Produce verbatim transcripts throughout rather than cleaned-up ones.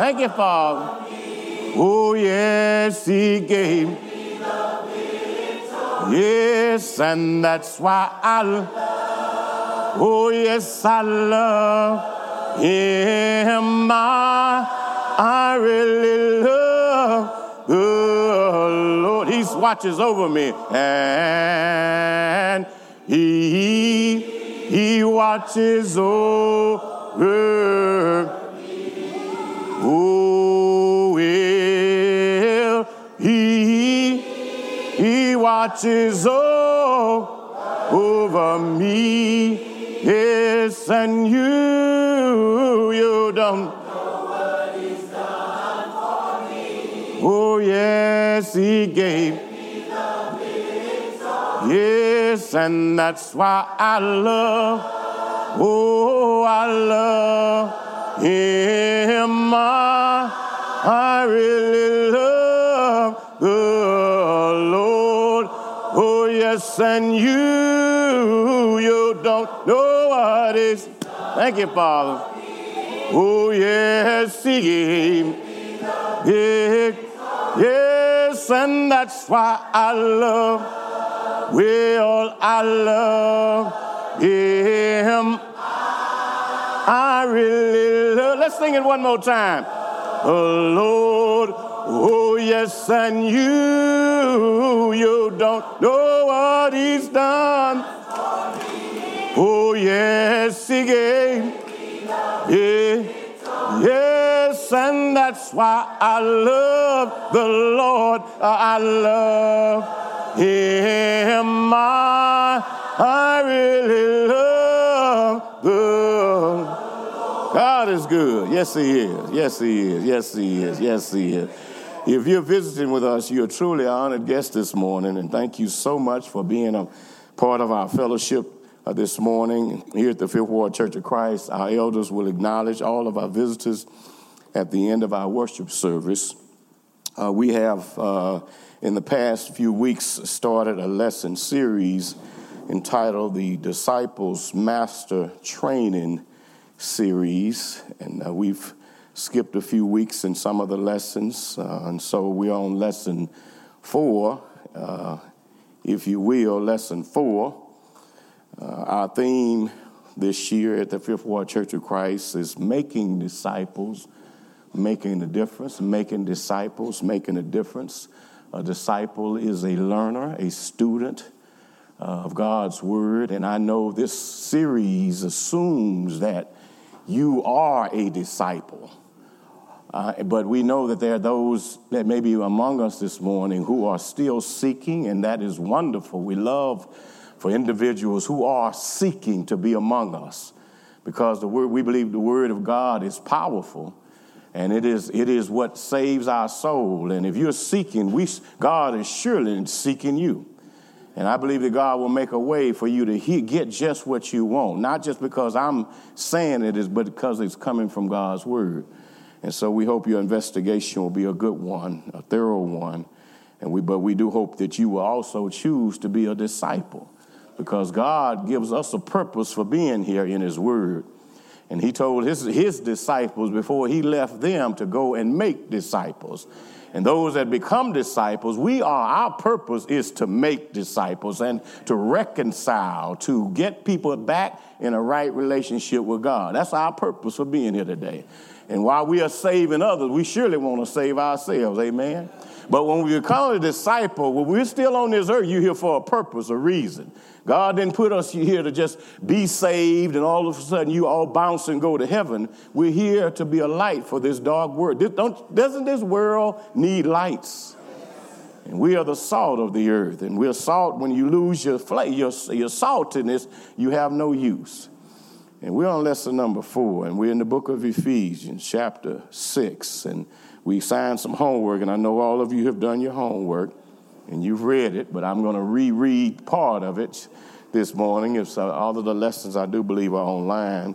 Thank you, Father. Oh, yes, he gave me. Yes, and that's why I love. Oh, yes, I love him. I, I really love the Lord. He watches over me, and he, he watches over me. Oh, will he, he watches over, over me. Yes, and you, you don't know what he's done for me. Oh, yes, he gave me the victory. Yes, and that's why I love, oh, I love him. I, I really love the Lord. Oh, yes, and you, you don't know what is. Thank you, Father. Oh, yes, he gave me. Yes, and that's why I love, well, I love him. I really love. Let's sing it one more time. Oh, Lord, oh, yes, and you, you don't know what he's done. Oh, yes, he gave. Yeah. Yes, and that's why I love the Lord. I love him. I, I really love the God is good. Yes, he is. Yes, he is. Yes, he is. Yes, he is. If you're visiting with us, you're truly an honored guest this morning, and thank you so much for being a part of our fellowship uh, this morning here at the Fifth Ward Church of Christ. Our elders will acknowledge all of our visitors at the end of our worship service. Uh, we have, uh, in the past few weeks, started a lesson series entitled the Disciples Master Training Series, and uh, we've skipped a few weeks in some of the lessons, uh, and so we're on lesson four, uh, if you will, lesson four. Uh, our theme this year at the Fifth Ward Church of Christ is making disciples, making a difference, making disciples, making a difference. A disciple is a learner, a student uh, of God's word, and I know this series assumes that you are a disciple. Uh, but we know that there are those that may be among us this morning who are still seeking, and that is wonderful. We love for individuals who are seeking to be among us, because the word, we believe the word of God is powerful, and it is it is what saves our soul. And if you're seeking, we God is surely seeking you. And I believe that God will make a way for you to he, get just what you want, not just because I'm saying it is, but because it's coming from God's word. And so we hope your investigation will be a good one, a thorough one. And we, but we do hope that you will also choose to be a disciple, because God gives us a purpose for being here in his word. And he told his, his disciples before he left them to go and make disciples. And those that become disciples, we are, our purpose is to make disciples and to reconcile, to get people back in a right relationship with God. That's our purpose for being here today. And while we are saving others, we surely want to save ourselves, amen? But when we become a disciple, when we're still on this earth, you're here for a purpose, a reason. God didn't put us here to just be saved and all of a sudden you all bounce and go to heaven. We're here to be a light for this dark world. This, don't, doesn't this world need lights? And we are the salt of the earth. And we're salt. When you lose your, flavor, your, your saltiness, you have no use. And we're on lesson number four, and we're in the book of Ephesians, chapter six. And we signed some homework, and I know all of you have done your homework, and you've read it, but I'm going to reread part of it this morning. It's, uh, all of the lessons, I do believe, are online.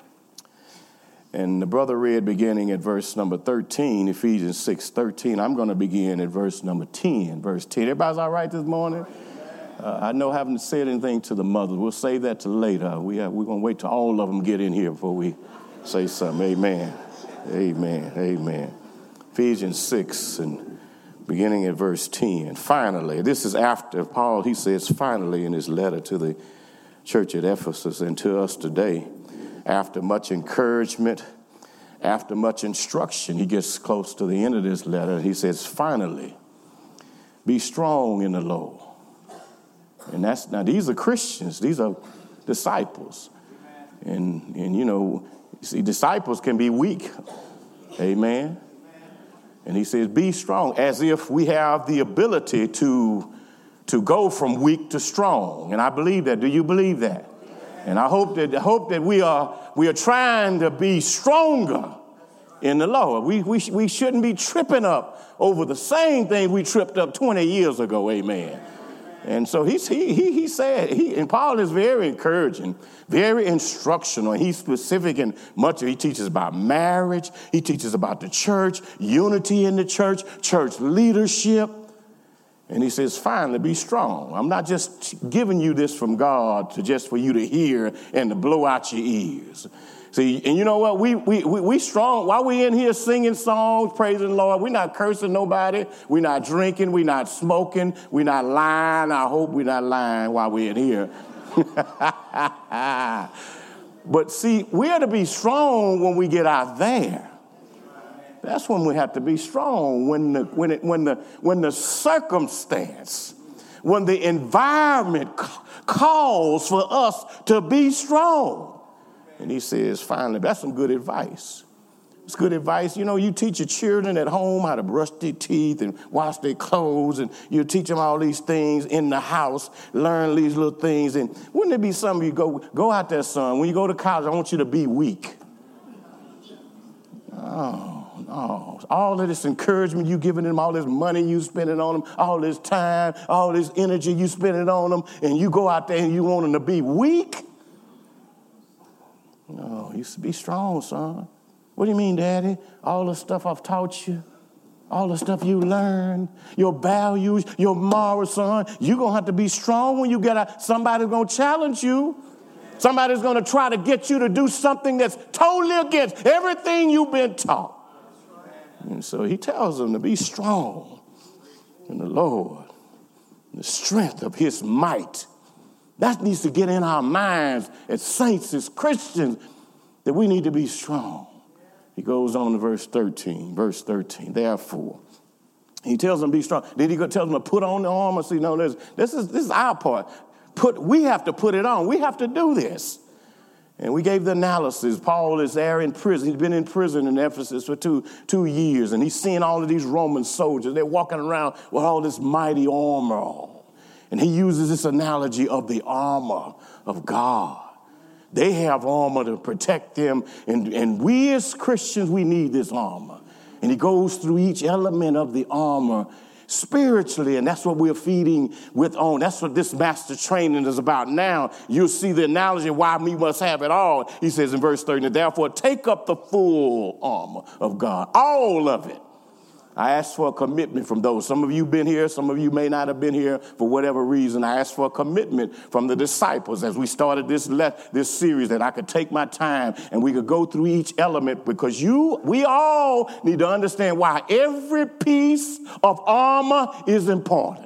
And the brother read beginning at verse number thirteen, Ephesians six thirteen. I'm going to begin at verse number ten, verse ten. Everybody's all right this morning? Uh, I know I haven't said anything to the mothers. We'll save that till later. We have, we're going to wait till all of them get in here before we say something. Amen. Amen. Amen. Ephesians six and beginning at verse ten. Finally, this is after Paul, he says finally in his letter to the church at Ephesus and to us today, after much encouragement, after much instruction, he gets close to the end of this letter. He says, finally, be strong in the Lord. And that's, now these are Christians. These are disciples. And, and you know, see, disciples can be weak. Amen. And he says, be strong, as if we have the ability to, to go from weak to strong. And I believe that. Do you believe that? And I hope that, I hope that we are, we are trying to be stronger in the Lord. We, we, we shouldn't be tripping up over the same thing we tripped up twenty years ago. Amen. And so he's, he, he, he said, he, and Paul is very encouraging, very instructional. He's specific in much of, he teaches about marriage. He teaches about the church, unity in the church, church leadership. And he says, finally, be strong. I'm not just giving you this from God to just for you to hear and to blow out your ears. See, and you know what? We we we, we strong. While we in here singing songs, praising the Lord, we're not cursing nobody. We're not drinking. We're not smoking. We're not lying. I hope we're not lying while we're in here. But see, we are to be strong when we get out there. That's when we have to be strong, when the when it when the when the circumstance, when the environment calls for us to be strong. And he says, finally, that's some good advice. It's good advice. You know, you teach your children at home how to brush their teeth and wash their clothes, and you teach them all these things in the house, learn these little things. And wouldn't it be something you go, go out there, son, when you go to college, I want you to be weak. Oh, no. All of this encouragement you giving them, all this money you spending on them, all this time, all this energy you spending on them, and you go out there and you want them to be weak? No, you should be strong, son. What do you mean, Daddy? All the stuff I've taught you, all the stuff you learned, your values, your morals, son, you're going to have to be strong when you get out. Somebody's going to challenge you. Somebody's going to try to get you to do something that's totally against everything you've been taught. And so he tells them to be strong in the Lord, the strength of his might. That needs to get in our minds as saints, as Christians, that we need to be strong. He goes on to verse thirteen, verse thirteen, therefore. He tells them to be strong. Then he tells them to put on the armor. See, no, this, this, is, this is our part. Put, we have to put it on. We have to do this. And we gave the analysis. Paul is there in prison. He's been in prison in Ephesus for two, two years, and he's seeing all of these Roman soldiers. They're walking around with all this mighty armor on. And he uses this analogy of the armor of God. They have armor to protect them, and, and we as Christians, we need this armor. And he goes through each element of the armor spiritually, and that's what we're feeding with on. That's what this master training is about now. You'll see the analogy why we must have it all. He says in verse thirty, therefore take up the full armor of God, all of it. I asked for a commitment from those. Some of you been here. Some of you may not have been here for whatever reason. I asked for a commitment from the disciples as we started this le- this series, that I could take my time and we could go through each element, because you, we all need to understand why every piece of armor is important.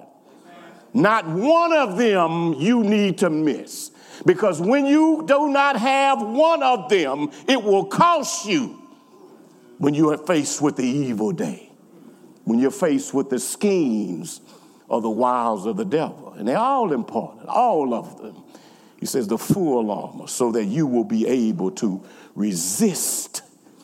Not one of them you need to miss, because when you do not have one of them, it will cost you when you are faced with the evil day. When you're faced with the schemes or the wiles of the devil. And they're all important, all of them. He says the full armor, so that you will be able to resist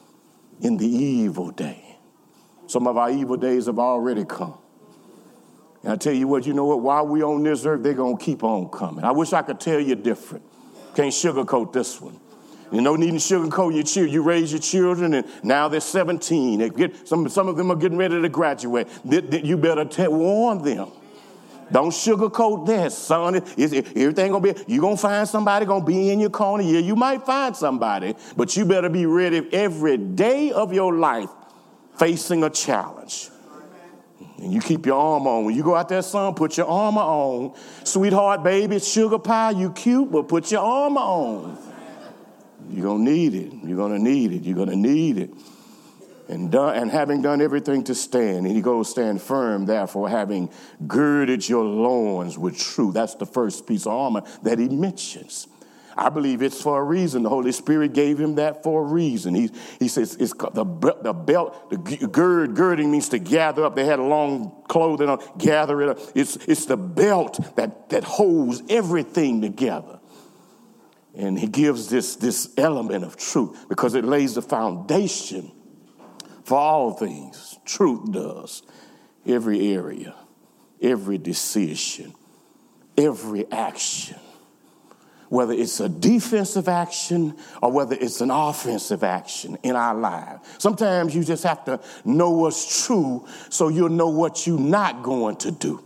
in the evil day. Some of our evil days have already come. And I tell you what, you know what? While we're on this earth, they're going to keep on coming. I wish I could tell you different. Can't sugarcoat this one. You know, needing to sugarcoat your children. You raise your children, and now they're seventeen. They get, some, some of them are getting ready to graduate. They, they, you better te- warn them. Don't sugarcoat this, son. Is everything going to be, you're going to find somebody going to be in your corner. Yeah, you might find somebody, but you better be ready every day of your life facing a challenge. And you keep your armor on. When you go out there, son, put your armor on. Sweetheart, baby, sugar pie, you cute, but put your armor on. You're going to need it. You're going to need it. You're going to need it. And, done, and having done everything to stand, and he goes, stand firm, therefore, having girded your loins with truth. That's the first piece of armor that he mentions. I believe it's for a reason. The Holy Spirit gave him that for a reason. He, he says it's the, the belt, the gird, girding means to gather up. They had a long clothing on, gather it up. It's, it's the belt that, that holds everything together. And he gives this, this element of truth because it lays the foundation for all things. Truth does. Every area, every decision, every action. Whether it's a defensive action or whether it's an offensive action in our lives. Sometimes you just have to know what's true so you'll know what you're not going to do.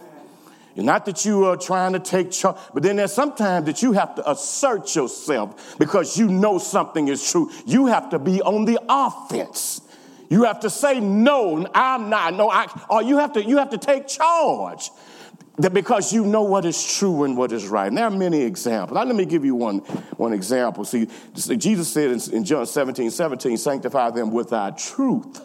And not that you are trying to take charge, but then there's sometimes that you have to assert yourself because you know something is true. You have to be on the offense. You have to say, no, I'm not. No, I, or you have to, you have to take charge. That because you know what is true and what is right. And there are many examples. Now, let me give you one, one example. See, Jesus said in, in John seventeen, seventeen, sanctify them with thy truth.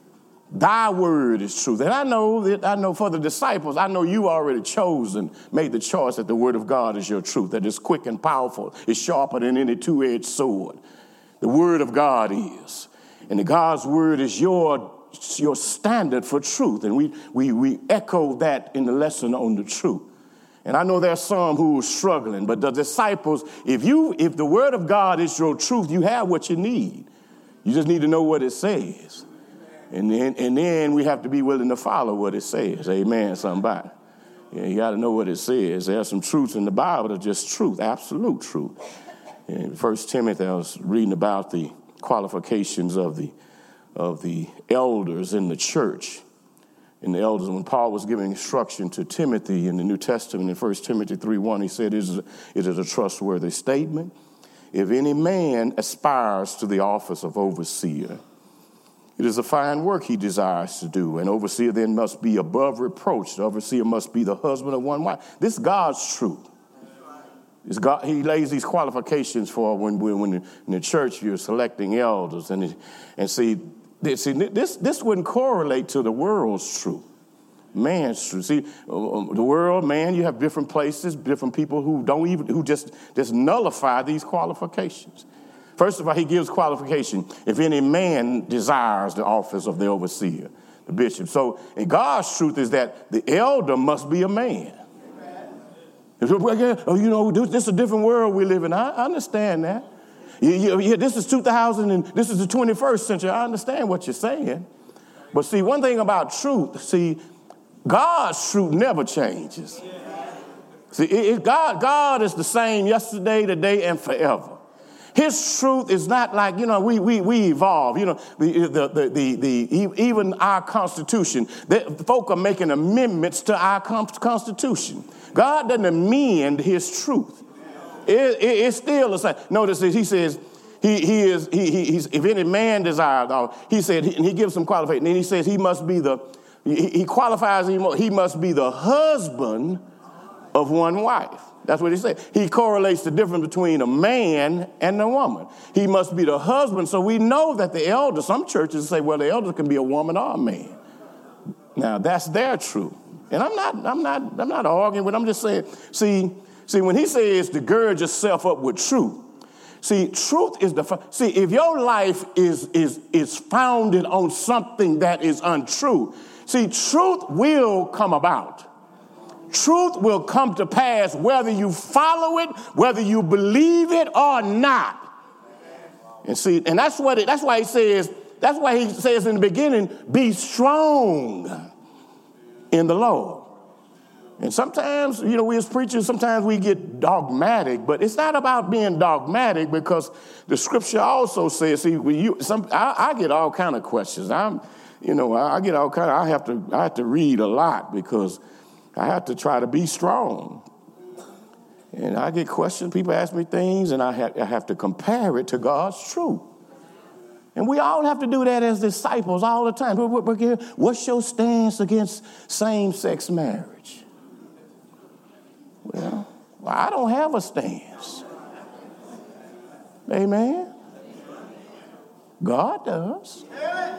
Thy word is truth. And I know that I know for the disciples, I know you already chosen, made the choice that the word of God is your truth, that it's quick and powerful, it's sharper than any two-edged sword. The word of God is. And the God's word is your your standard for truth. And we, we, we echo that in the lesson on the truth. And I know there's some who are struggling, but the disciples, if you, if the word of God is your truth, you have what you need. You just need to know what it says. And then, and then we have to be willing to follow what it says. Amen, somebody. Yeah, you got to know what it says. There are some truths in the Bible that are just truth, absolute truth. In First Timothy, I was reading about the qualifications of the of the elders in the church. And the elders, when Paul was giving instruction to Timothy in the New Testament in First Timothy three one, he said, it is, a, it is a trustworthy statement. If any man aspires to the office of overseer, it is a fine work he desires to do. An overseer then must be above reproach. The overseer must be the husband of one wife. This is God's truth. It's God, he lays these qualifications for when, when, when in the church you're selecting elders. And, and see, See, this, this wouldn't correlate to the world's truth, man's truth. See, the world, man, you have different places, different people who don't even, who just, just nullify these qualifications. First of all, he gives qualification. If any man desires the office of the overseer, the bishop. So, and God's truth is that the elder must be a man. Oh, you know, this is a different world we live in. I understand that. Yeah, yeah, this is two thousand and this is the twenty-first century. I understand what you're saying. But see, one thing about truth, see, God's truth never changes. See, it, it, God, God is the same yesterday, today, and forever. His truth is not like, you know, we we we evolve. You know, the the the the, the even our Constitution. The, folk are making amendments to our Constitution. God doesn't amend His truth. It, it, it's still the same. Notice this. He says, he he is he, he he's if any man desires. Oh, he said, he, and he gives some qualification. And he says he must be the he, he qualifies him. He must be the husband of one wife. That's what he said. He correlates the difference between a man and a woman. He must be the husband. So we know that the elder. Some churches say, well, the elder can be a woman or a man. Now that's their truth. And I'm not I'm not I'm not arguing with. I'm just saying. See. See, when he says to gird yourself up with truth, see, truth is the, see, if your life is, is, is founded on something that is untrue, see, truth will come about. Truth will come to pass whether you follow it, whether you believe it or not. And see, and that's what it, that's why he says, that's why he says in the beginning, be strong in the Lord. And sometimes, you know, we as preachers, sometimes we get dogmatic, but it's not about being dogmatic because the scripture also says, see, when you, some, I, I get all kind of questions. I'm, you know, I get all kind of, I have to, I have to read a lot because I have to try to be strong. And I get questions, people ask me things, and I have, I have to compare it to God's truth. And we all have to do that as disciples all the time. What's your stance against same-sex marriage? Well, I don't have a stance. Amen. God does.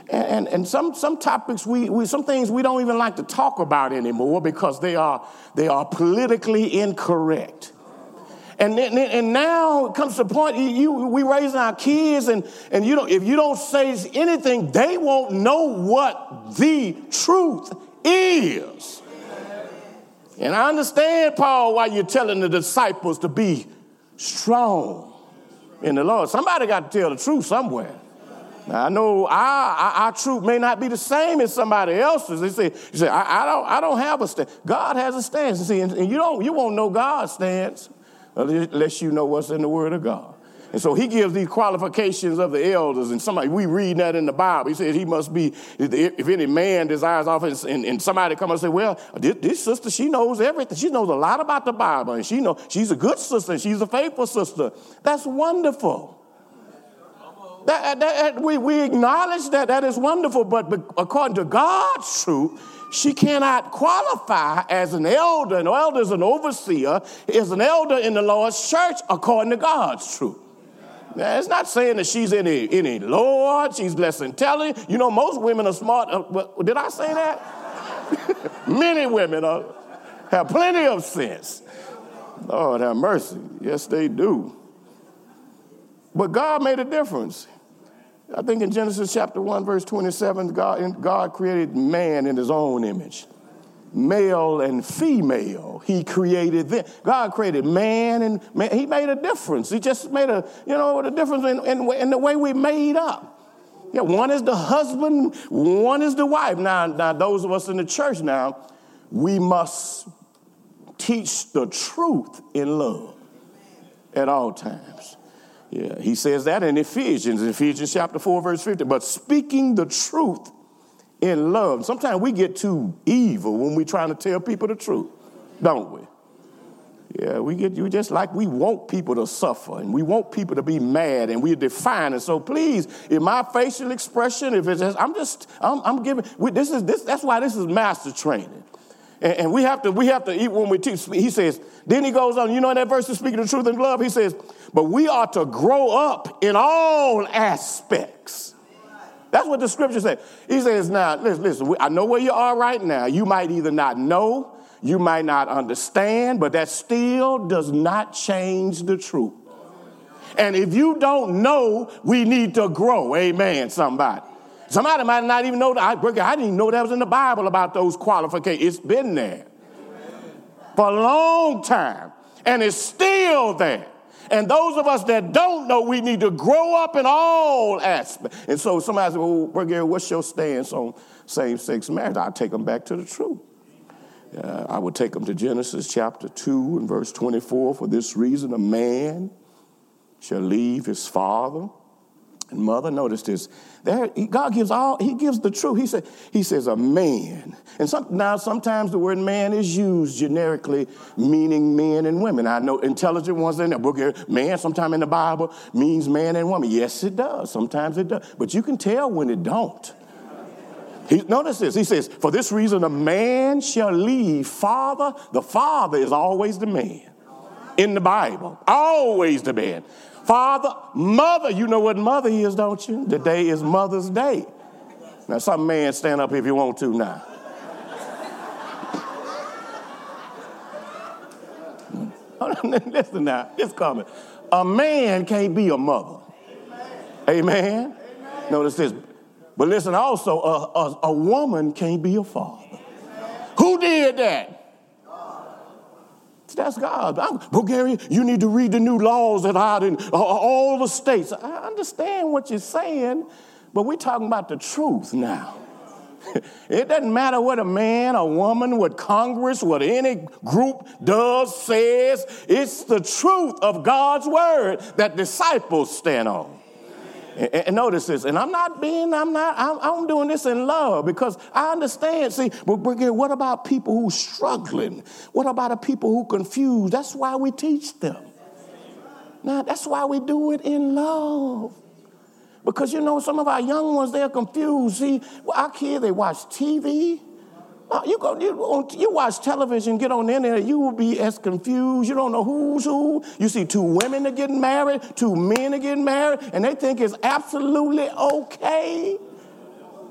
And, and, and some, some topics, we, we, some things we don't even like to talk about anymore because they are, they are politically incorrect. And, then, and now it comes to the point, you, you, we raising our kids, and, and you don't, if you don't say anything, they won't know what the truth is. And I understand, Paul, why you're telling the disciples to be strong in the Lord. Somebody got to tell the truth somewhere. Now, I know our, our, our truth may not be the same as somebody else's. They say, you say I, I don't, I don't have a stance. God has a stance. See, and, and you don't, you won't know God's stance unless you know what's in the Word of God. And so he gives these qualifications of the elders, and somebody, we read that in the Bible. He says he must be, if any man desires office, and, and somebody come and say, well, this, this sister, she knows everything. She knows a lot about the Bible, and she know she's a good sister, and she's a faithful sister. That's wonderful. That, that, we, we acknowledge that that is wonderful, but according to God's truth, she cannot qualify as an elder. An elder is an overseer, is an elder in the Lord's church according to God's truth. Now, it's not saying that she's any, any Lord, she's less intelligent. You know, most women are smart. Uh, did I say that? Many women are, have plenty of sense. Lord have mercy. Yes, they do. But God made a difference. I think in Genesis chapter one, verse twenty-seven, God, God created man in his own image. Male and female, he created them. God created man, and man, he made a difference. He just made a, you know, a difference in, in, in the way we made up. Yeah, one is the husband, one is the wife. Now, now, those of us in the church now, we must teach the truth in love at all times. Yeah, he says that in Ephesians, Ephesians chapter four, verse fifty. But speaking the truth in love. Sometimes we get too evil when we're trying to tell people the truth, don't we? Yeah, we get you just like we want people to suffer, and we want people to be mad, and we're defining. So please, in my facial expression, if it's just, I'm just, I'm, I'm giving. We, this is this. That's why this is master training, and, and we have to, we have to eat when we teach. He says. Then he goes on. You know in that verse, speaking the truth in love. He says, but we are to grow up in all aspects. That's what the scripture says. He says, now, listen, listen, I know where you are right now. You might either not know, you might not understand, but that still does not change the truth. And if you don't know, we need to grow. Amen, somebody. Somebody might not even know that. I, I didn't even know that was in the Bible about those qualifications. It's been there for a long time, and it's still there. And those of us that don't know, we need to grow up in all aspects. And so somebody said, well, Brother Gary, what's your stance on same-sex marriage? I'll take them back to the truth. Uh, I would take them to Genesis chapter two and verse twenty-four. For this reason, a man shall leave his father and mother. Notice this. There, God gives all, he gives the truth. He said, he says a man. And some, now sometimes the word man is used generically, meaning men and women. I know intelligent ones in there. Man, sometime in the Bible, means man and woman. Yes, it does. Sometimes it does. But you can tell when it don't. He, notice this. He says, for this reason, a man shall leave father. The father is always the man in the Bible. Always the man. Father, mother, you know what mother is, don't you? Today is Mother's Day. Now, some man stand up if you want to now. Listen now, it's coming. A man can't be a mother. Amen? Amen? Notice this. But listen, also, a, a, a woman can't be a father. Who did that? That's God. Well, Gary, you need to read the new laws that are out in all the states. I understand what you're saying, but we're talking about the truth now. It doesn't matter what a man, a woman, what Congress, what any group does, says. It's the truth of God's word that disciples stand on. And, and notice this, and I'm not being, I'm not, I'm, I'm doing this in love because I understand. See, but what about people who struggling? What about the people who confused? That's why we teach them. Now, that's why we do it in love. Because, you know, some of our young ones, they're confused. See, our kids, they watch T V. Uh, you go, you, you watch television, get on the internet, you will be as confused. You don't know who's who. You see two women are getting married, two men are getting married, and they think it's absolutely okay.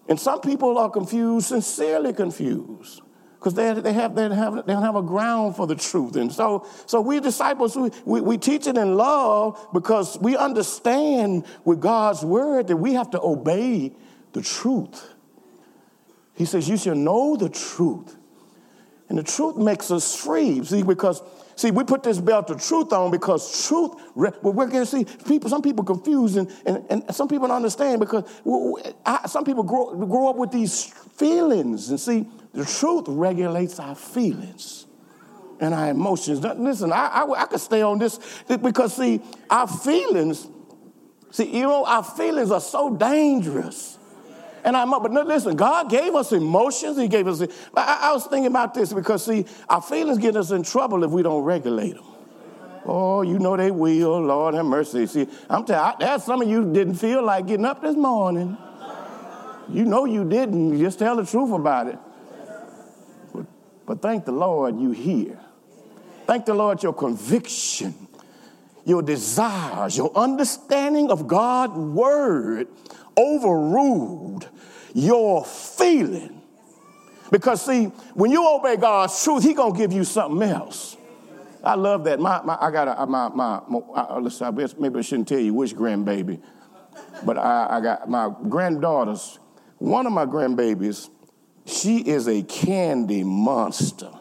And some people are confused, sincerely confused, because they, they, have, they, have, they don't have a ground for the truth. And so, so we disciples, we, we, we teach it in love because we understand with God's word that we have to obey the truth. He says, you shall know the truth. And the truth makes us free. See, because, see, we put this belt of truth on because truth, but we're going to see people, some people confused and, and, and some people don't understand because I, some people grow, grow up with these feelings. And see, the truth regulates our feelings and our emotions. Listen, I, I, I could stay on this because, see, our feelings, see, you know, our feelings are so dangerous. And I'm up, but no, listen, God gave us emotions. He gave us, I, I was thinking about this because, see, our feelings get us in trouble if we don't regulate them. Oh, you know they will, Lord have mercy. See, I'm telling you, there's some of you didn't feel like getting up this morning. You know you didn't. You just tell the truth about it. But, but thank the Lord you hear. Thank the Lord your conviction, your desires, your understanding of God's word overruled your feeling. Because, see, when you obey God's truth, he's going to give you something else. I love that. My, my, I got a, my, my, my I, listen, maybe I shouldn't tell you which grandbaby, but I, I got my granddaughters. One of my grandbabies, she is a candy monster.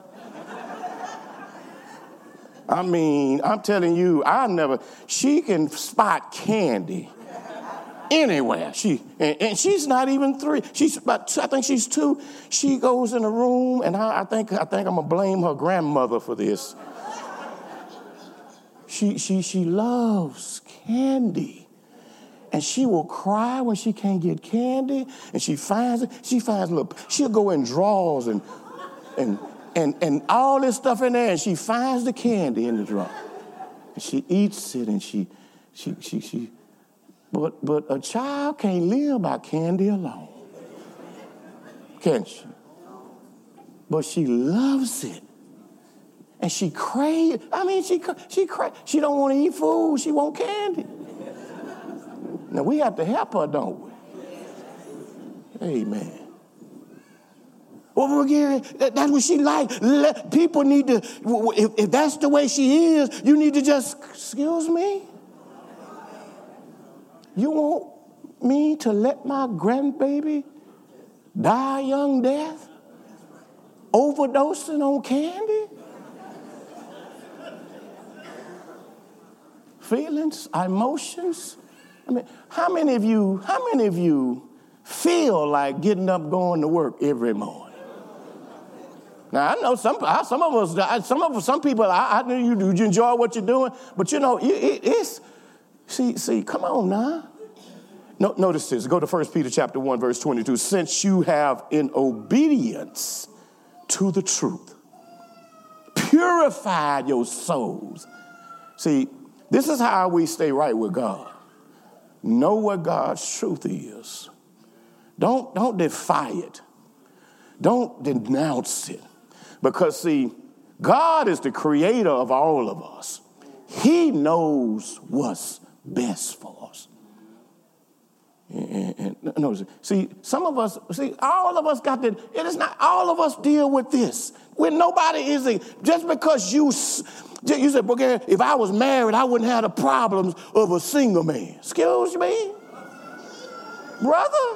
I mean, I'm telling you, I never, she can spot candy anywhere. She and, and she's not even three. She's about, I think she's two. She goes in a room, and I, I think I think I'm gonna blame her grandmother for this. She she she loves candy, and she will cry when she can't get candy, and she finds it. She finds little. She'll go in drawers and and and and all this stuff in there, and she finds the candy in the drawer, and she eats it, and she she she she. But but a child can't live by candy alone, can she? But she loves it, and she craves. I mean, she she cra- She don't want to eat food. She want candy. Now we have to help her, don't we? Amen. Well, again, that's what she like. Let, people need to. If, if that's the way she is, you need to just. Excuse me. You want me to let my grandbaby die a young death? Overdosing on candy? Feelings, emotions? I mean, how many of you, how many of you feel like getting up going to work every morning? Now, I know some some of us, some of some people, I, I know you, you enjoy what you're doing, but you know, it, it, it's, See, see, come on now. No, notice this. Go to First Peter chapter one, verse twenty-two. Since you have, in obedience to the truth, purified your souls. See, this is how we stay right with God. Know what God's truth is. Don't, don't defy it. Don't denounce it. Because, see, God is the creator of all of us. He knows what's best for us. And, and, and no, see, some of us, see, all of us got that. It is not all of us deal with this. When nobody is a, just because you, you said, okay, if I was married, I wouldn't have the problems of a single man. Excuse me, brother.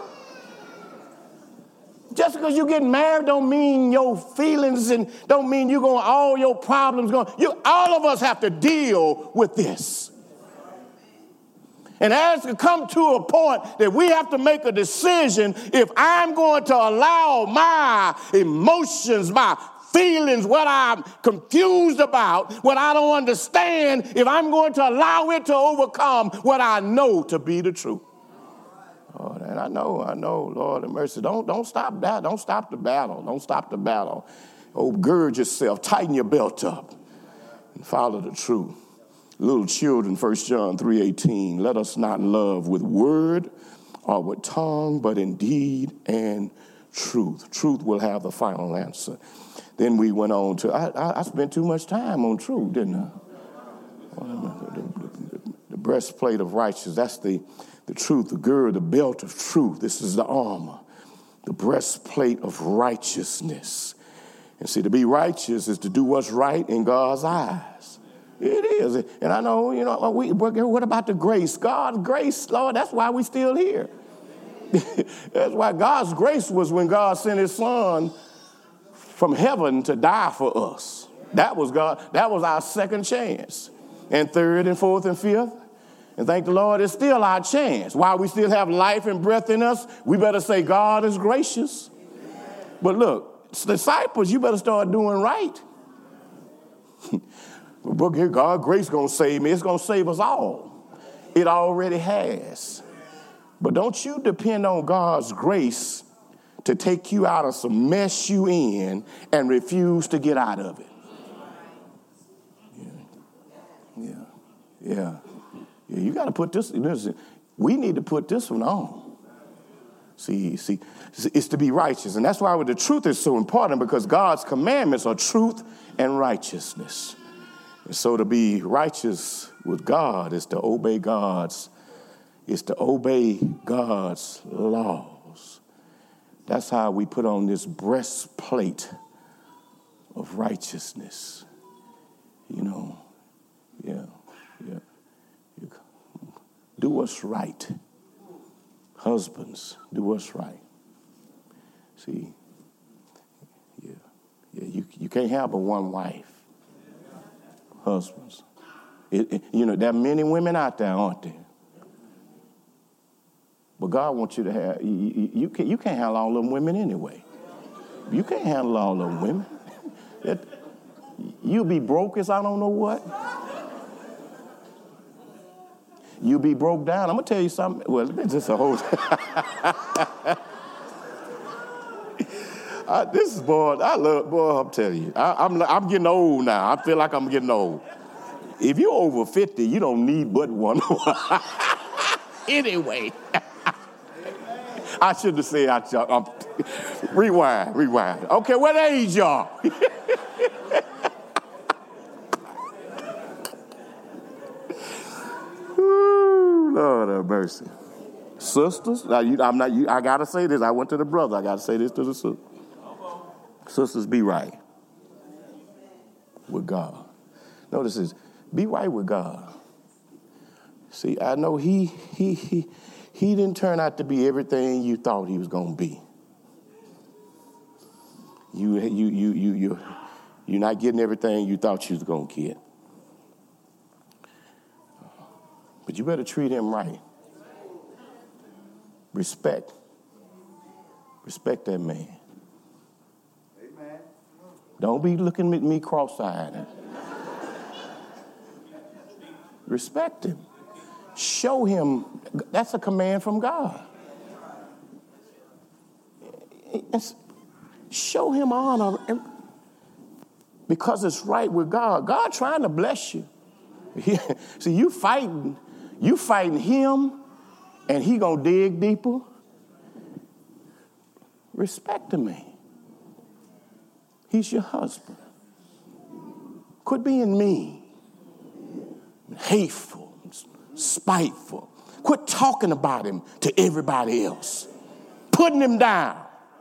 Just because you get married don't mean your feelings and don't mean you're going, all your problems going. You, all of us have to deal with this. And as to come to a point that we have to make a decision if I'm going to allow my emotions, my feelings, what I'm confused about, what I don't understand, if I'm going to allow it to overcome what I know to be the truth. Oh, and I know, I know, Lord have mercy. Don't, don't stop that. Don't stop the battle. Don't stop the battle. Oh, gird yourself. Tighten your belt up and follow the truth. Little children, First John three eighteen, let us not love with word or with tongue, but in deed and truth. Truth will have the final answer. Then we went on to, I, I, I spent too much time on truth, didn't I? The, the, the breastplate of righteousness, that's the, the truth, the gird, the belt of truth. This is the armor. The breastplate of righteousness. And see, to be righteous is to do what's right in God's eyes. It is. And I know, you know, we, what about the grace? God's grace, Lord, that's why we're still here. That's why God's grace was when God sent his son from heaven to die for us. That was God. That was our second chance. And third and fourth and fifth. And thank the Lord, it's still our chance. While we still have life and breath in us, we better say God is gracious. But look, disciples, you better start doing right. But God's grace going to save me. It's going to save us all. It already has. But don't you depend on God's grace to take you out of some mess you in and refuse to get out of it. Yeah, yeah, yeah. yeah you got to put this, listen, we need to put this one on. See, see, it's to be righteous. And that's why the truth is so important, because God's commandments are truth and righteousness. And so to be righteous with God is to obey God's, is to obey God's laws. That's how we put on this breastplate of righteousness. You know, yeah, yeah. You do what's right. Husbands, do what's right. See, yeah, yeah. You you can't have but one wife. Husbands, it, it, you know, there are many women out there, aren't there? But God wants you to have, you, you, you, can't, you can't handle all them women anyway. You can't handle all them women. That, you'll be broke as I don't know what. You'll be broke down. I'm going to tell you something. Well, it's just a whole... I, this is, boy, I love, boy, I'm telling you. I, I'm, I'm getting old now. I feel like I'm getting old. If you're over fifty, you don't need but one. Anyway. I shouldn't have said, I, um, rewind, rewind. Okay, what age y'all? Ooh, Lord have mercy. Sisters, now you, I'm not, you, I got to say this. I went to the brother. I got to say this to the sister. Sisters, be right with God. Notice this. Be right with God. See, I know he, he, he, he didn't turn out to be everything you thought he was going to be. You, you, you, you, you, you're not getting everything you thought you was going to get. But you better treat him right. Respect. Respect that man. Amen. Don't be looking at me cross-eyed. Respect him. Show him. That's a command from God. It's, show him honor because it's right with God. God trying to bless you. See, you fighting, you fighting him, and he gonna dig deeper. Respect the man. He's your husband. Quit being mean, hateful, spiteful. Quit talking about him to everybody else. Putting him down.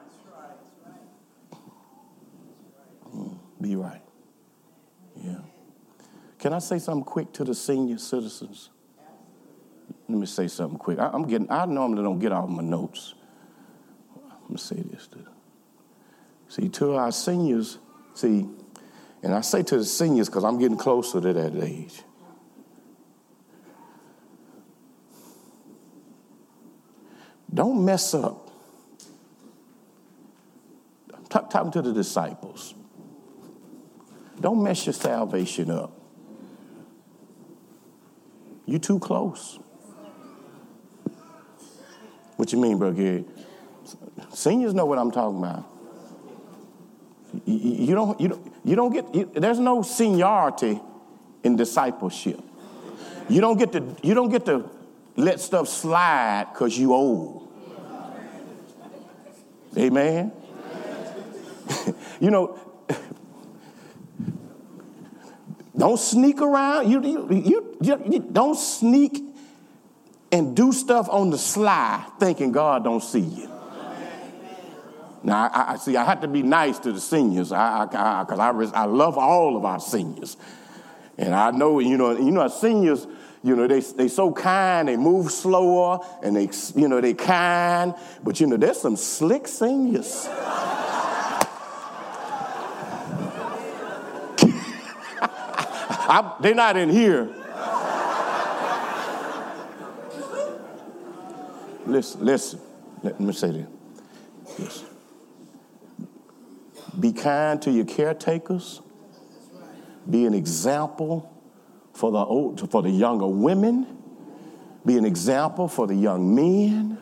Be right. Yeah. Can I say something quick to the senior citizens? Let me say something quick. I, I'm getting. I normally don't get all my notes. I'm gonna say this. To, see, to our seniors. See, and I say to the seniors because I'm getting closer to that age. Don't mess up. I'm t- talking to the disciples. Don't mess your salvation up. You too close. What you mean, Brother Gary? Seniors know what I'm talking about. You, you don't. You don't. You don't get. You, there's no seniority in discipleship. You don't get to. You don't get to let stuff slide because you old. Amen. You know. Don't sneak around. You, you, you, you, you don't sneak and do stuff on the sly thinking God don't see you. Now, I, I see, I have to be nice to the seniors because I, I, I, I, I love all of our seniors. And I know, you know, you know, seniors, you know, they they so kind, they move slower, and they, you know, they kind. But, you know, there's some slick seniors. I, they're not in here. Listen, listen. Let me say this. Listen. Be kind to your caretakers. Be an example for the old, for the younger women. Be an example for the young men.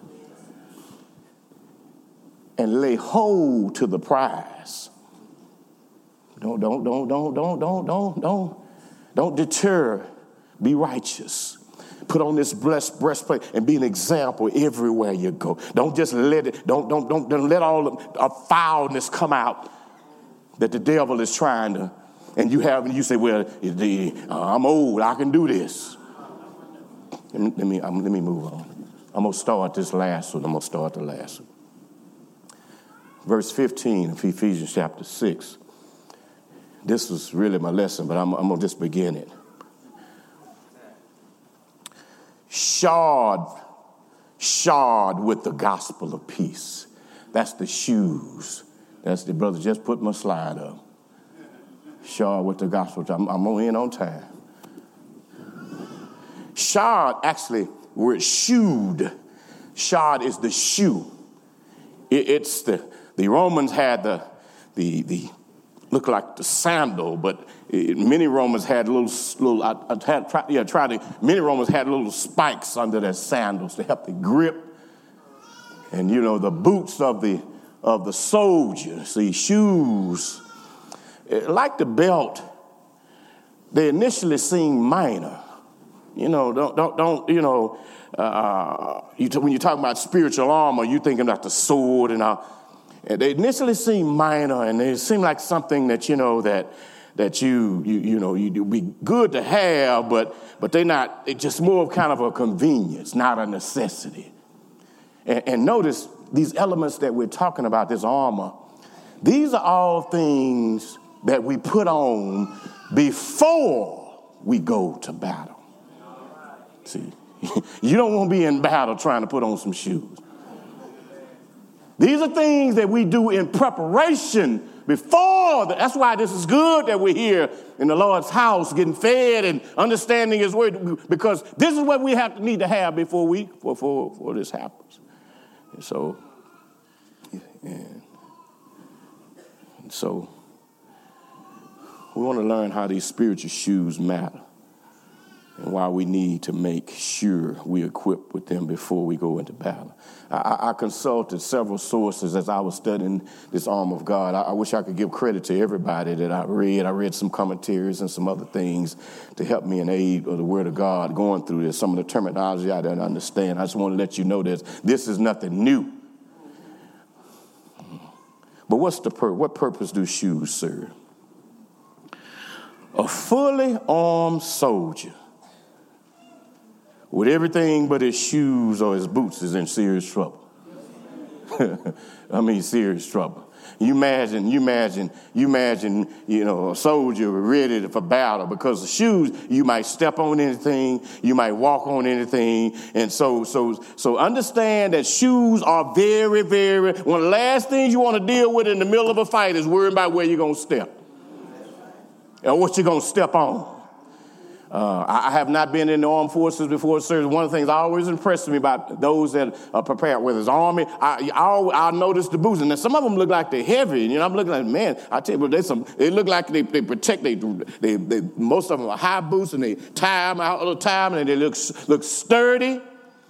And lay hold to the prize. Don't, don't, don't, don't, don't, don't, don't, don't, don't deter. Be righteous. Put on this blessed breastplate and be an example everywhere you go. Don't just let it, don't, don't, don't, don't let all the foulness come out that the devil is trying to, and you have, and you say, well, I'm old, I can do this. Let me, let me, let me move on. I'm going to start this last one. I'm going to start the last one. Verse fifteen of Ephesians chapter six. This was really my lesson, but I'm, I'm going to just begin it. Shod, shod with the gospel of peace. That's the shoes. That's the brother. Just put my slide up. Shod with the gospel. I'm, I'm on in on time. Shod, actually, word shoed. Shod is the shoe. It, it's the the Romans had the the the look like the sandal, but it, many Romans had little little. I, I had try, yeah tried to. Many Romans had little spikes under their sandals to help the grip. And you know the boots of the of the soldier. See, shoes like the belt. They initially seem minor. You know, don't don't don't. You know, uh, you t- when you talk about spiritual armor, you thinking about the sword and all. And they initially seem minor, and they seem like something that you know that that you you you know you'd be good to have, but but they're not. It's just more of kind of a convenience, not a necessity. And, and notice these elements that we're talking about, this armor. These are all things that we put on before we go to battle. See, you don't want to be in battle trying to put on some shoes. These are things that we do in preparation before. The, that's why this is good that we're here in the Lord's house getting fed and understanding his word, because this is what we have to need to have before we before, before this happens. And so, and, and so we want to learn how these spiritual shoes matter and why we need to make sure we equip with them before we go into battle. I, I consulted several sources as I was studying this armor of God. I, I wish I could give credit to everybody that I read. I read some commentaries and some other things to help me in aid of the Word of God going through this. Some of the terminology I didn't understand. I just want to let you know this. This is nothing new. But what's the pur- what purpose do shoes serve? A fully armed soldier with everything but his shoes or his boots is in serious trouble. I mean, serious trouble. You imagine, you imagine, you imagine, you know, a soldier ready for battle because the shoes, you might step on anything, you might walk on anything. And so, so, so understand that shoes are very, very, one of the last things you want to deal with in the middle of a fight is worrying about where you're going to step and what you're going to step on. Uh, I have not been in the armed forces before, sir. One of the things that always impressed me about those that are prepared, whether it's army, I, I, I noticed the boots. And then some of them look like they're heavy. And, you know, I'm looking like, man, I tell you, they some. They look like they, they protect. They, they, they, most of them are high boots, and they tie them out all the time, and they look look sturdy.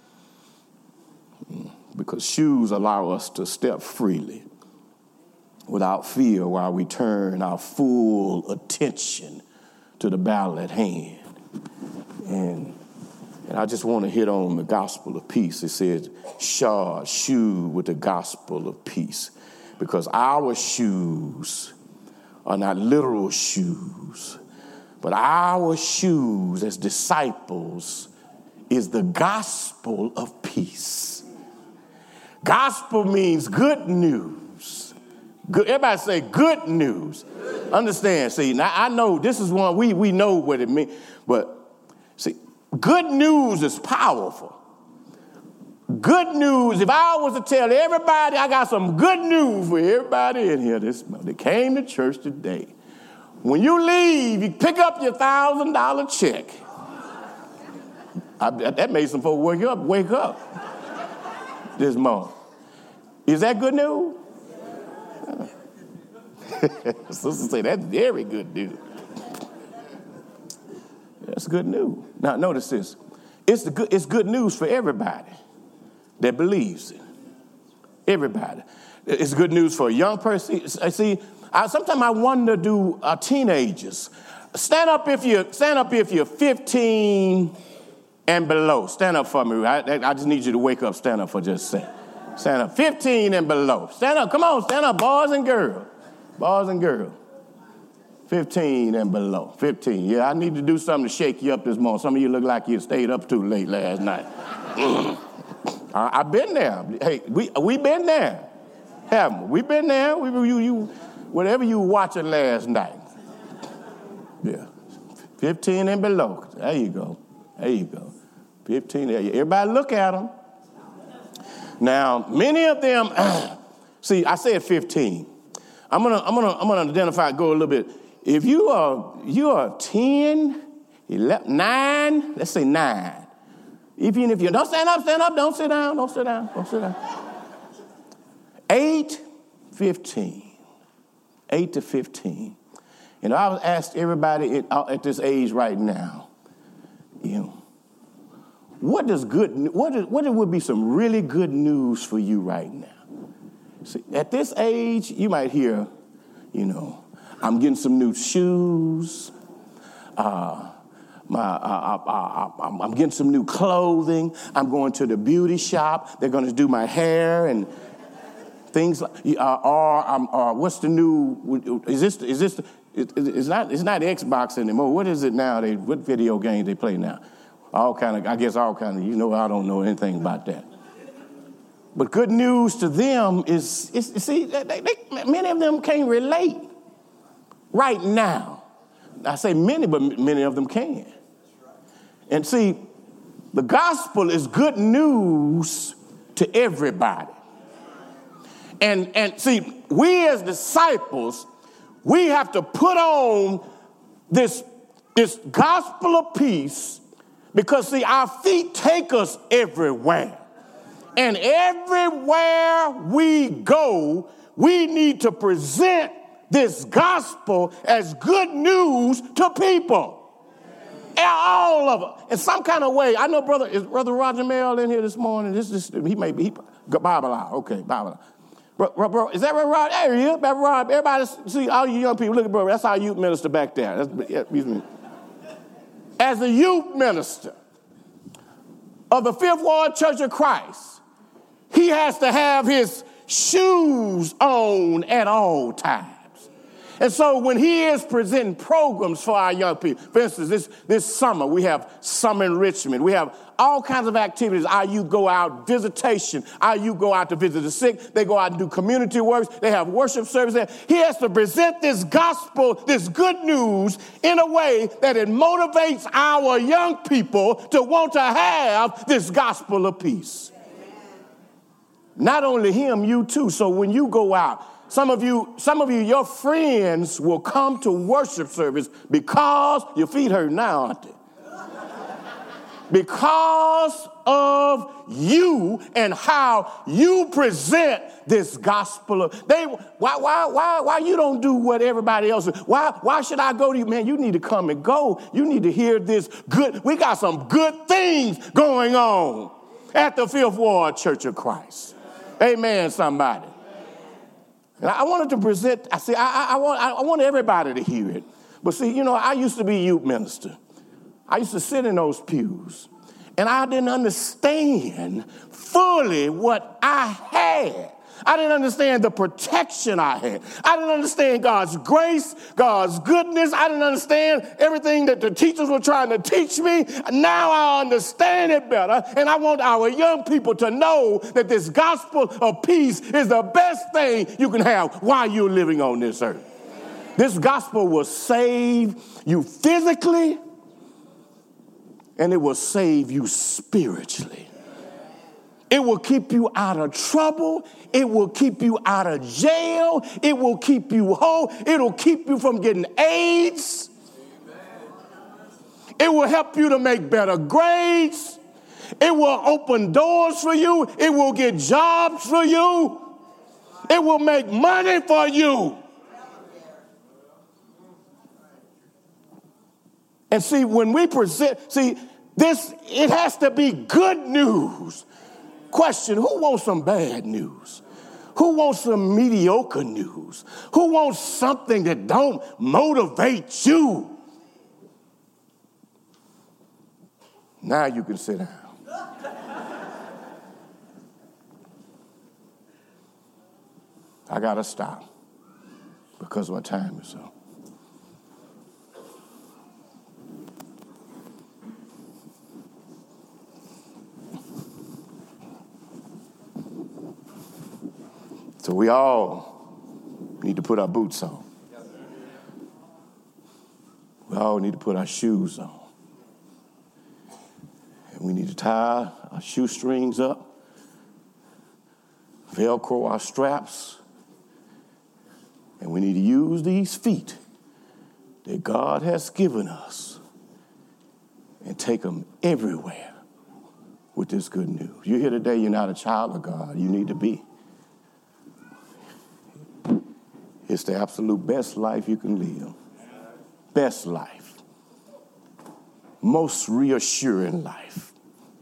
Because shoes allow us to step freely without fear while we turn our full attention to the battle at hand. And, and I just want to hit on the gospel of peace. It says, shod, shoe with the gospel of peace. Because our shoes are not literal shoes, but our shoes as disciples is the gospel of peace. Gospel means good news. news. Good, everybody say good news. Understand, see, now I know this is one, we, we know what it means, but see, good news is powerful. Good news, if I was to tell everybody, I got some good news for everybody in here this month that came to church today. When you leave, you pick up your one thousand dollars check. I, that made some folks wake up, wake up this month. Is that good news? Sister say, that's very good news. That's good news. Now, notice this. It's, the good, it's good news for everybody that believes it. Everybody. It's good news for a young person. See, I, sometimes I wonder, do uh, teenagers stand up if you're stand up if you're fifteen and below? Stand up for me. I, I just need you to wake up. Stand up for just a second. Stand up. fifteen and below. Stand up. Come on. Stand up, boys and girls. Boys and girls. fifteen and below. fifteen. Yeah, I need to do something to shake you up this morning. Some of you look like you stayed up too late last night. I, I've been there. Hey, we we been there, haven't we? We been there. We you you whatever you were watching last night. Yeah, fifteen and below. There you go. There you go. fifteen. Everybody look at them. Now, many of them. See, I said fifteen. I'm gonna I'm gonna I'm gonna identify. Go a little bit. If you are you are ten, eleven, nine. Let's say nine. Even if you don't stand up, stand up, don't sit down, don't sit down, don't sit down. Eight, fifteen. Eight to fifteen. You know, I was asked everybody at, at this age right now, you know, what does good, what, is, what would be some really good news for you right now? See, at this age, you might hear, you know, I'm getting some new shoes. Uh, My, uh, uh, uh, I'm getting some new clothing. I'm going to the beauty shop. They're going to do my hair and things like. Uh, or, um, or what's the new? Is this? Is this? It, it's not. It's not Xbox anymore. What is it now? They what video games they play now? All kind of. I guess all kind of. You know, I don't know anything about that. But good news to them is, is see, they, they, many of them can't relate right now. I say many, but many of them can. And see, the gospel is good news to everybody. And, and see, we as disciples, we have to put on this, this gospel of peace because, see, our feet take us everywhere. And everywhere we go, we need to present this gospel as good news to people. All of it. In some kind of way. I know brother, is Brother Roger Mel in here this morning? This is he may be he, Bible out. Okay, Bible out. Bro, bro, bro, is that right, Rod? There he is, Brother Rod. Everybody see all you young people, look at brother. That's our youth minister back there. That's, yeah, excuse me. As a youth minister of the Fifth Ward Church of Christ, he has to have his shoes on at all times. And so when he is presenting programs for our young people, for instance, this, this summer, we have summer enrichment. We have all kinds of activities. Our youth go out, visitation. Our youth go out to visit the sick. They go out and do community works. They have worship services. He has to present this gospel, this good news, in a way that it motivates our young people to want to have this gospel of peace. Not only him, you too. So when you go out, Some of you, some of you, your friends will come to worship service because your feet hurt now, aren't they? Because of you and how you present this gospel of they why why why why you don't do what everybody else is? Why why should I go to you? Man, you need to come and go. You need to hear this good. We got some good things going on at the Fifth Ward Church of Christ. Amen, somebody. And I wanted to present, I see, I, I, want, I want everybody to hear it. But see, you know, I used to be a youth minister. I used to sit in those pews. And I didn't understand fully what I had. I didn't understand the protection I had. I didn't understand God's grace, God's goodness. I didn't understand everything that the teachers were trying to teach me. Now I understand it better, and I want our young people to know that this gospel of peace is the best thing you can have while you're living on this earth. This gospel will save you physically, and it will save you spiritually. It will keep you out of trouble. It will keep you out of jail. It will keep you whole. It'll keep you from getting AIDS. It will help you to make better grades. It will open doors for you. It will get jobs for you. It will make money for you. And see, when we present, see, this, it has to be good news. Question, who wants some bad news? Who wants some mediocre news? Who wants something that don't motivate you? Now you can sit down. I got to stop because my time is up. So we all need to put our boots on. We all need to put our shoes on. And we need to tie our shoestrings up, Velcro our straps, and we need to use these feet that God has given us and take them everywhere with this good news. You're here today, you're not a child of God. You need to be. It's the absolute best life you can live. Best life. Most reassuring life.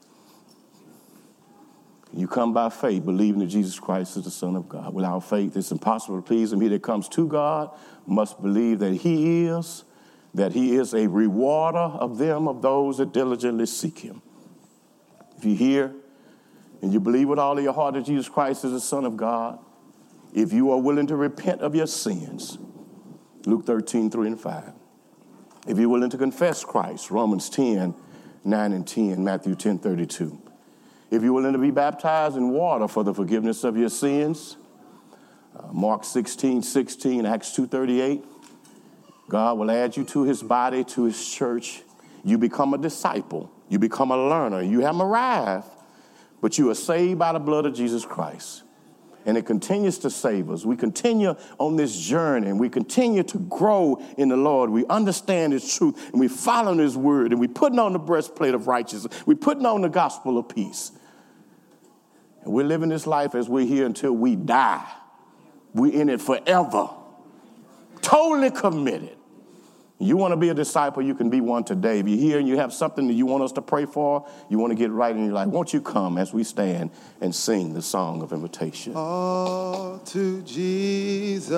You come by faith, believing that Jesus Christ is the Son of God. Without faith, it's impossible to please him. He that comes to God must believe that he is, that he is a rewarder of them, of those that diligently seek him. If you hear and you believe with all of your heart that Jesus Christ is the Son of God, if you are willing to repent of your sins, Luke thirteen, three and five. If you're willing to confess Christ, Romans ten, nine and ten, Matthew ten, thirty-two. If you're willing to be baptized in water for the forgiveness of your sins, uh, Mark sixteen, sixteen, Acts two, thirty-eight. God will add you to his body, to his church. You become a disciple. You become a learner. You haven't arrived, but you are saved by the blood of Jesus Christ. And it continues to save us. We continue on this journey, and we continue to grow in the Lord. We understand his truth, and we follow his word, and we putting on the breastplate of righteousness. We're putting on the gospel of peace. And we're living this life as we're here until we die. We're in it forever. Totally committed. You want to be a disciple, you can be one today. If you're here and you have something that you want us to pray for, you want to get right in your life, won't you come as we stand and sing the song of invitation? All to Jesus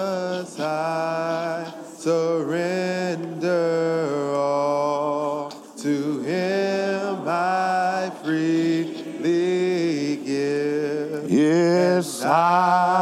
I surrender, all to him I freely give. Yes, I